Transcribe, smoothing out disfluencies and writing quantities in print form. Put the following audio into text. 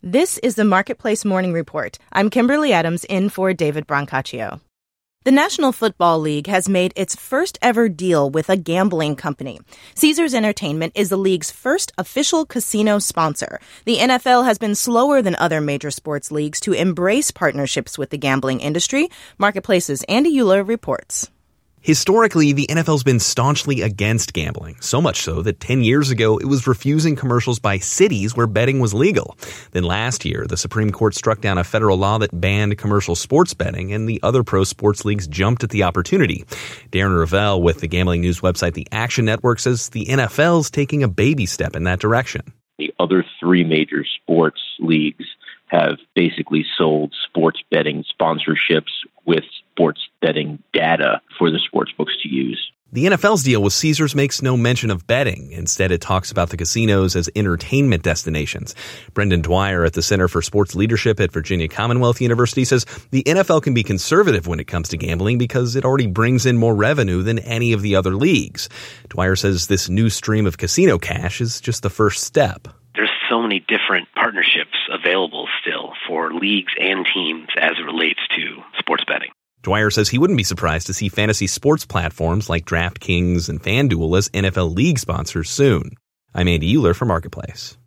This is the Marketplace Morning Report. I'm Kimberly Adams in for David Brancaccio. The National Football League has made its first ever deal with a gambling company. Caesars Entertainment is the league's first official casino sponsor. The NFL has been slower than other major sports leagues to embrace partnerships with the gambling industry. Marketplace's Andy Euler reports. Historically, the NFL's been staunchly against gambling, so much so that 10 years ago it was refusing commercials by cities where betting was legal. Then last year, the Supreme Court struck down a federal law that banned commercial sports betting, and the other pro sports leagues jumped at the opportunity. Darren Rovell with the gambling news website The Action Network says the NFL's taking a baby step in that direction. The other three major sports leagues have basically sold sports betting sponsorships with sports betting data for the sports books to use. The NFL's deal with Caesars makes no mention of betting. Instead, it talks about the casinos as entertainment destinations. Brendan Dwyer at the Center for Sports Leadership at Virginia Commonwealth University says the NFL can be conservative when it comes to gambling because it already brings in more revenue than any of the other leagues. Dwyer says this new stream of casino cash is just the first step. There's so many different partnerships available still for leagues and teams as it relates to sports betting. Dwyer says he wouldn't be surprised to see fantasy sports platforms like DraftKings and FanDuel as NFL league sponsors soon. I'm Andy Euler for Marketplace.